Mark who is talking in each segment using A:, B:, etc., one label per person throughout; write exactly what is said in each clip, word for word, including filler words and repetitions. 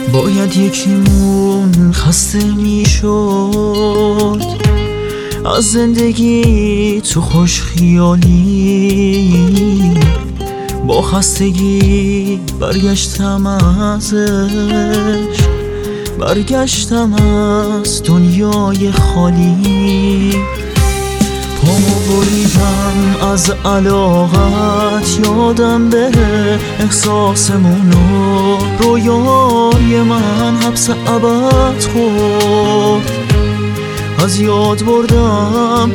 A: باید یکیمون خسته میشد از زندگی تو خوش خیالی، با خستگی برگشتم ازش، برگشتم از دنیای خالی. پامو بریدم از علاقت، یادم بره احساسمونو، رویای من حبس ابد خورد، از یاد بردم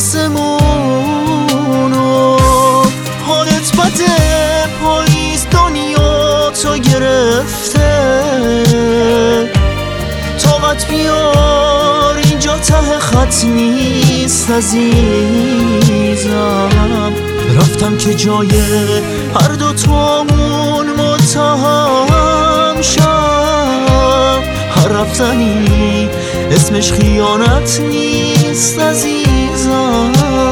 A: آسمونو. حالت بده، پاییز دنیا تو گرفته، طاقت بیار اینجا ته خط نیست عزیزم. رفتم که جای هر دو تامون متهم شم، هر رفتنی اسمش خیانت نیست عزیزم.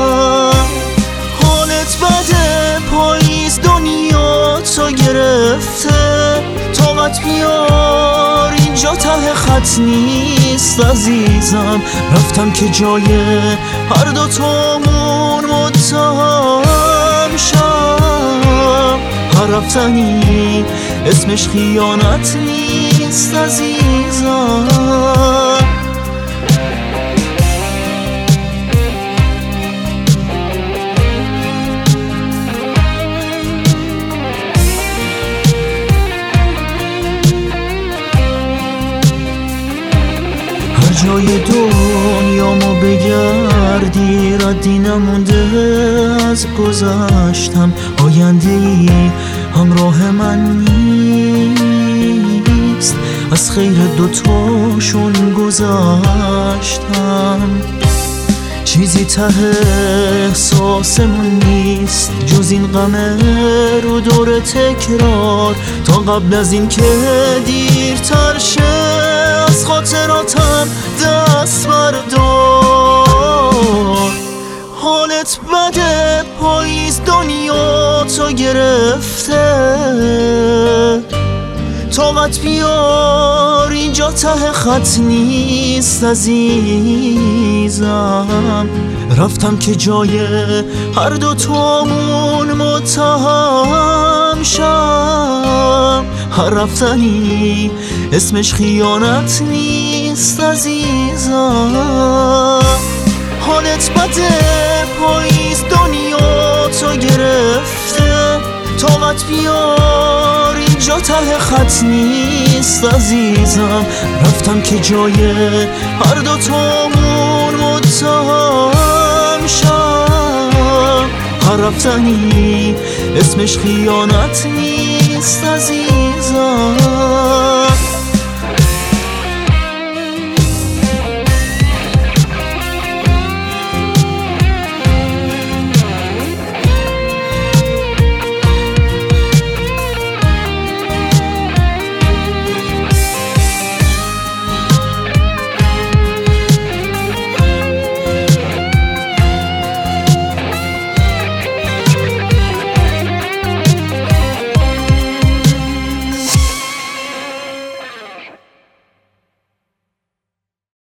A: حالت بده، پاییز دنیا تو گرفته، طاقت بیار اینجا ته خط نیست عزیزم. رفتم که جای هر دو تامون متهم شم، هر رفتنی اسمش خیانت نیست عزیزم. جای دنیامو بگردی ردی نمونده از گذشتم، آینده‌ای همراه من نیست، از خیر دوتاشون گذشتم. چیزی ته احساسمون نیست جز این غم رو دور تکرار، تا قبل از این که دیرتر شه از خاطراتم دست بردار. حالت بده، پاییز دنیا تو گرفته، طاقت بیار اینجا ته خط نیست عزیزم. رفتم که جای هر دو تامون متهم شم، هر رفتنی اسمش خیانت نیست عزیزم. حالت بده، پاییز دنیا تو گرفته، طاقت بیار اینجا ته خط نیست عزیزم. رفتم که جای هر دو تامون متهم شم، هر رفتنی اسمش خیانت نیست عزیزم.